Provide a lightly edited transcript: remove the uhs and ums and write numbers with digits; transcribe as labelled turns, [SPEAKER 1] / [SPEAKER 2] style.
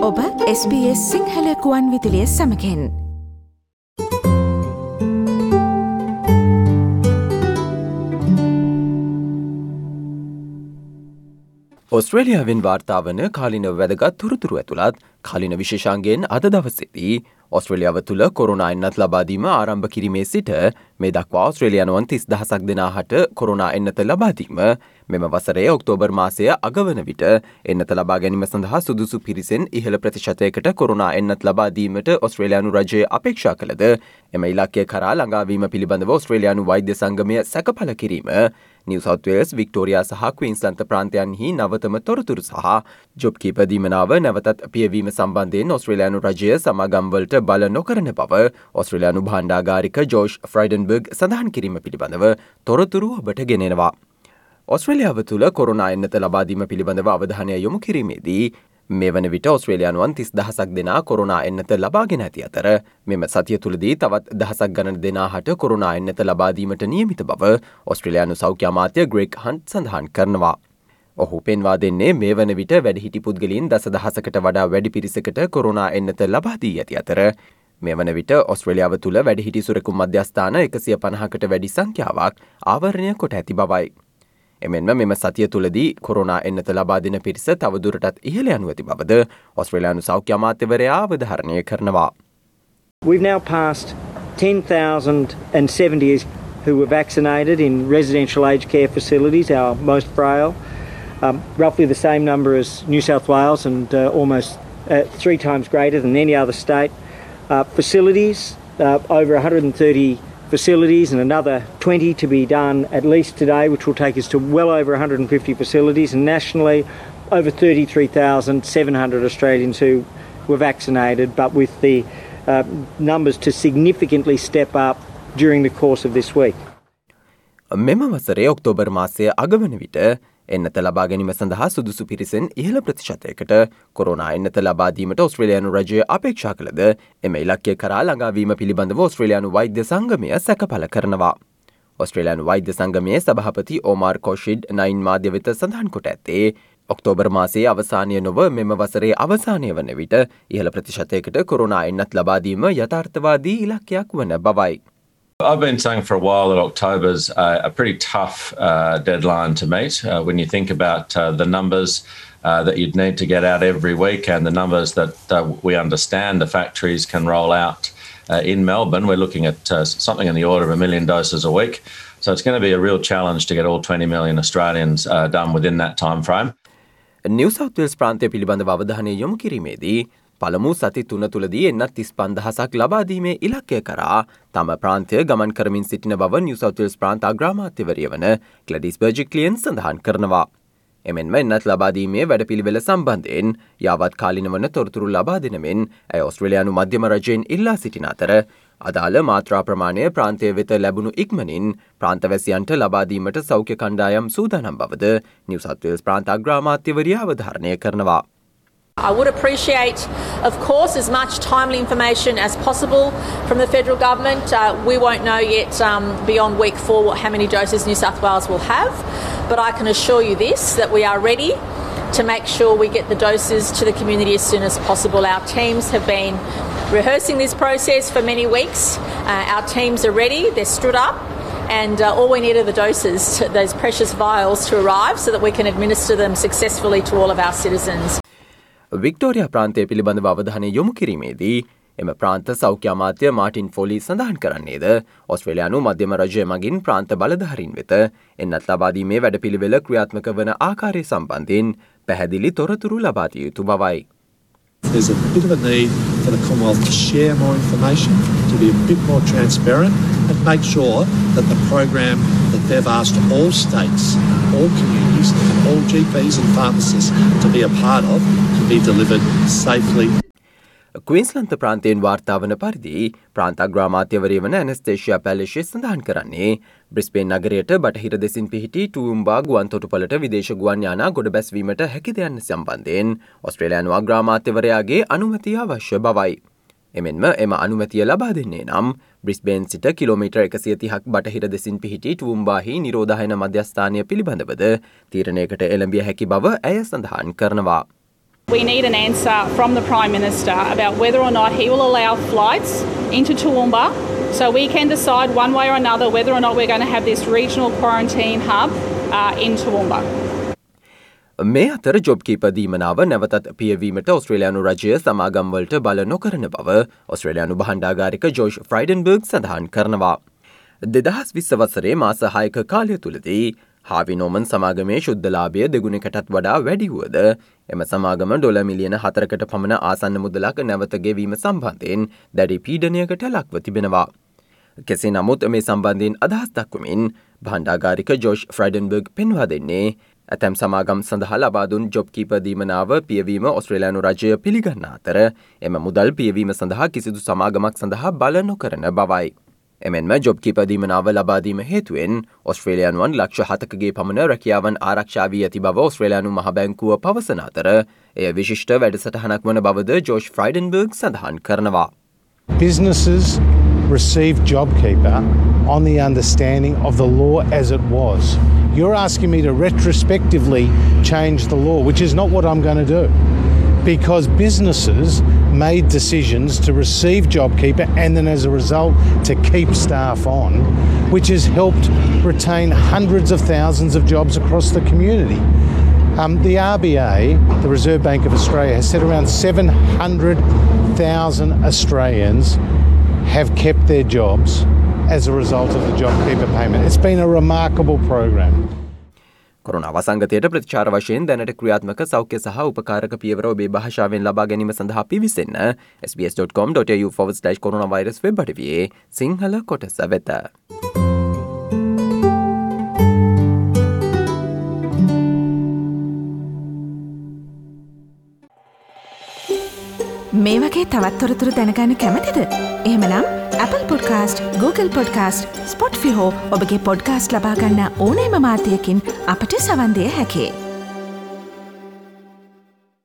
[SPEAKER 1] ඔබ SBS සිංහල කුවන් විදුලිය සමගින්
[SPEAKER 2] ඔස්ට්‍රේලියාවෙන් වාර්තා වන කාලින වැදගත් තොරතුරු ඇතුළත් කාලින විශේෂාංගයෙන් අද දවසේදී ඔස්ට්‍රේලියාව තුළ කොරෝනා එන්නත් ලබා දීම ආරම්භ කිරීමේ සිට මේ දක්වා ඔස්ට්‍රේලියානුවන් 30,000ක් දෙනාට කොරෝනා එන්නත ලබා දීම මෙම වසරේ ඔක්තෝබර් මාසය අගවන විට එන්නත ලබා ගැනීම සඳහා සුදුසු පිරිසෙන් ඉහළ ප්‍රතිශතයකට කොරෝනා එන්නත් ලබා දීමට ඔස්ට්‍රේලියානු රජය අපේක්ෂා කළද එම ඉලක්කය කරා ළඟාවීම පිළිබඳව ඔස්ට්‍රේලියානු වෛද්‍ය සංගමය සැකපළ කිරීම නිව් සවුත් වේල්ස් වික්ටෝරියා සහ ක්වීන්ස්ලන්ත ප්‍රාන්තයන්හි නවතම තොරතුරු සහ ජොබ් කීපර් දීමනාව නැවතත් පියවීම සම්බන්ධයෙන් ඔස්ට්‍රේලියානු රජය සමාගම්වලට බල නොකරන බව ඔස්ට්‍රේලියානු භාණ්ඩාගාරික ජෝෂ් ෆ්‍රයිඩන්බර්ග් සඳහන් කිරීම පිළිබඳව තොරතුරු ඔබට ගෙනෙනවා. ඔස්ට්‍රේලියාව තුළ කොරෝනා එන්නත ලබා දීම පිළිබඳව අවධානය යොමු කිරීමේදී මේ වන විට ඔස්ට්‍රේලියානුවන් 30,000ක් දෙනා කොරෝනා එන්නත ලබාගෙන ඇති අතර මෙම සතිය තුළදී තවත් දහසක් ගණන දෙනාට කොරෝනා එන්නත ලබා දීමට නියමිත බව ඔස්ට්‍රේලියානු සෞඛ්‍ය අමාත්‍ය ග්‍රෙග් හන්ට් සඳහන් කරනවා. ඔහු පෙන්වා දෙන්නේ මේ වන විට වැඩිහිටි පුද්ගලයන් 10,000කට වඩා වැඩි පිරිසකට කොරෝනා එන්නත ලබා දී ඇති අතර මේ වන විට ඔස්ට්‍රේලියාව තුළ වැඩිහිටි සුරකුම් මධ්‍යස්ථාන 150කට වැඩි සංඛ්‍යාවක් ආවරණය කොට ඇති බවයි. එමෙන්ම මෙම සතිය තුළදී කොරෝනා එන්නත ලබා දෙන පිරිස තවදුරටත් ඉහළ යනු ඇති බවද ඔස්ට්‍රේලියානු සෞඛ්‍ය අමාත්‍යවරයා අවධාරණය කරනවා.
[SPEAKER 3] We've now passed 10,070 who were vaccinated in residential aged care facilities, our most frail. Roughly the same number as New South Wales and almost 3 times greater than any other state. Facilities, over 130 facilities and another 20 to be done at least today, which will take us to well over 150 facilities, and nationally over 33,700 Australians who were vaccinated, but with the numbers to significantly step up during the course of this week.
[SPEAKER 2] මෙම වසරේ October මාසය අගවන විට එන්නත ලබා ගැනීම සඳහා සුදුසු පිරිසෙන් ඉහළ ප්‍රතිශතයකට corona එන්නත ලබා දීමට ඔස්ට්‍රේලියානු රජය අපේක්ෂා කළද එම ඉලක්කය කරා ළඟාවීම පිළිබඳව ඔස්ට්‍රේලියානු වෛද්‍ය සංගමය සැකපළ කරනවා. ඔස්ට්‍රේලියානු වෛද්‍ය සංගමයේ සභාපති ඕමාර් කොෂිඩ් 9 මාධ්‍ය වෙත සඳහන් කොට ඇත්තේ ඔක්තෝබර් මාසයේ අවසානය නොව මෙම වසරේ අවසානය වන විට ඉහළ ප්‍රතිශතයකට කොරෝනා එන්නත් ලබා දීම යථාර්ථවාදී ඉලක්කයක් වන බවයි.
[SPEAKER 4] I've been saying for a while that October's a pretty tough deadline to meet when you think about the numbers that you'd need to get out every week and the numbers that we understand the factories can roll out in Melbourne. We're looking at something in the order of 1 million doses a week. So it's going to be a real challenge to get all 20 million Australians done within that time frame.
[SPEAKER 2] New South Wales ප්‍රාන්තය පිළිබඳව අවධානය යොමු කිරීමේදී පළමු සති 3 තුළදී එන්නත් 35,000ක් ලබා දීමේ ඉලක්කය කරා තම ප්‍රාන්තය ගමන් කරමින් සිටින බව නිව් සවුත් වේල්ස් ප්‍රාන්ත අග්‍රාමාත්‍යවරිය වන ග්ලැඩිස් බර්ජික්ලියන් සඳහන් කරනවා. එමෙන්ම එන්නත් ලබා දීමේ වැඩපිළිවෙල සම්බන්ධයෙන් යාවත් කාලින වන තොරතුරු ලබා දෙන මෙන් ඇය ඔස්ට්‍රේලියානු මධ්‍යම රජයෙන් ඉල්ලා සිටින අතර අදාළ මාත්‍රා ප්‍රමාණය ප්‍රාන්තය වෙත ලැබුණු ඉක්මනින් ප්‍රාන්තවැසියන්ට ලබා දීමට සෞඛ්‍ය කණ්ඩායම් සූදානම් බවද නිව් සවුත් වේල්ස් ප්‍රාන්ත අග්‍රාමාත්‍යවරිය අවධාරණය කරනවා.
[SPEAKER 5] I would appreciate, of course, as much timely information as possible from the federal government. We won't know yet beyond week 4 how many doses New South Wales will have, but I can assure you this, that we are ready to make sure we get the doses to the community as soon as possible. Our teams have been rehearsing this process for many weeks. Our teams are ready, they're stood up, and all we need are the doses, those precious vials to arrive so that we can administer them successfully to all of our citizens.
[SPEAKER 2] Victoria ප්‍රාන්තය පිළිබඳව අවධානය යොමු කිරීමේදී එම ප්‍රාන්ත සෞඛ්‍ය අමාත්‍ය Martin ෆෝලි සඳහන් කරන්නේද ඔස්ට්‍රේලියානු මධ්‍යම රජය මගින් ප්‍රාන්ත බලධාරීන් වෙත එන්නත් ලබා දීමේ වැඩපිළිවෙල ක්‍රියාත්මක වන ආකාරය සම්බන්ධයෙන් පැහැදිලි තොරතුරු ලබා දිය යුතු බවයි.
[SPEAKER 6] There's a bit of a need for the Commonwealth to share more information, to be a bit more transparent and make sure that the program that they've asked all states, all communities and all GPs and pharmacists to be a part of can be delivered safely.
[SPEAKER 2] ක්වීන්ස්ලන්ත ප්‍රාන්තයෙන් වාර්තා වන පරිදි ප්‍රාන්ත අග්‍රාමාත්‍යවරිය වන ඇනස්තේෂියා පැලෙෂි සඳහන් කරන්නේ Brisbane නගරයට බටහිර දෙසින් පිහිටි ටූම්බා ගුවන් තොටුපළට විදේශ ගුවන් යානා ගොඩ බැස්වීමට හැකිද යන්න සම්බන්ධයෙන් ඔස්ට්‍රේලියානු අග්‍රාමාත්‍යවරයාගේ අනුමැතිය අවශ්‍ය බවයි. එමෙන්ම එම අනුමැතිය ලබා දෙන්නේ නම් බ්‍රිස්බේන් සිට කිලෝමීටර් 130ක් බටහිර දෙසින් පිහිටි ටූම්බාහි නිරෝධායන මධ්‍යස්ථානය පිළිබඳවද තීරණයකට එළඹිය හැකි බව ඇය සඳහන් කරනවා.
[SPEAKER 7] We need an answer from the Prime Minister about whether or not he will allow flights into Toowoomba so we can decide one way or another whether or not we're going to have this regional quarantine hub in Toowoomba.
[SPEAKER 2] මේ අතර job keeper දීමනාව නැවතත් පියවීමට ඔස්ට්‍රේලියානු රජය සමාගම්වලට බල නොකරන බව ඔස්ට්‍රේලියානු භාණ්ඩාගාරික Josh ෆ්‍රයිඩන්බර්ග් සඳහන් කරනවා. 2020 වසරේ මාස 6ක කාලය තුලදී හාවි නෝමන් සමාගමේ ශුද්ධලාභය දෙගුණකටත් වඩා වැඩි වුවද එම සමාගම ඩොලර් මිලියන 4කට පමණ ආසන්න මුදලක් නැවත ගෙවීම සම්බන්ධයෙන් දැඩි පීඩනයකට ලක්ව තිබෙනවා. කෙසේ නමුත් මේ සම්බන්ධයෙන් අදහස් දක්වමින් භාණ්ඩාගාරික ජෝෂ් ෆ්‍රයිඩන්බර්ග් පෙන්වා දෙන්නේ ඇතැම් සමාගම් සඳහා ලබා දුන් ජොබ් කීපර් දීමනාව පියවීම ඔස්ට්‍රේලියානු රජය පිළිගන්නා අතර එම මුදල් පියවීම සඳහා කිසිදු සමාගමක් සඳහා බල නොකරන බවයි. එමෙන්ම ජොබ් කීපර් දීමනාව ලබා දීම හේතුවෙන් ඔස්ට්‍රේලියානුවන් ලක්ෂ 7කගේ පමණ රැකියාවන් ආරක්ෂා වී ඇති බව ඔස්ට්‍රේලියානු මහ බැංකුව පවසන අතර එය විශිෂ්ට වැඩසටහනක් වන බවද ජෝෂ් ෆ්‍රයිඩන්බර්ග් සඳහන් කරනවා.
[SPEAKER 8] Businesses receive JobKeeper on the understanding of the law as it was. You're asking me to retrospectively change the law, which is not what I'm going to do. Because businesses made decisions to receive JobKeeper and then as a result to keep staff on, which has helped retain hundreds of thousands of jobs across the community. The RBA, the Reserve Bank of Australia, has said around 700,000 Australians have kept their jobs as a result of the JobKeeper payment. It's been a remarkable program.
[SPEAKER 2] Corona වසංගතයට ප්‍රතිචාර වශයෙන් දැනට ක්‍රියාත්මක සෞඛ්‍ය සහ උපකාරක පියවර ඔබේ භාෂාවෙන් ලබා ගැනීම සඳහා පිවිසෙන්න sbs.com.au/coronavirus වෙබ් අඩවියේ සිංහල කොටස වෙත.
[SPEAKER 1] මේ වගේ තවත් තොරතුරු දැනගන්න කැමතිද? එහෙමනම් Apple Podcast, Google Podcast, Spotify හෝ ඔබගේ පොඩ්කාස්ට් ලබා ගන්න ඕනෑම මාධ්‍යයකින් අපට සවන් දිය හැකියි.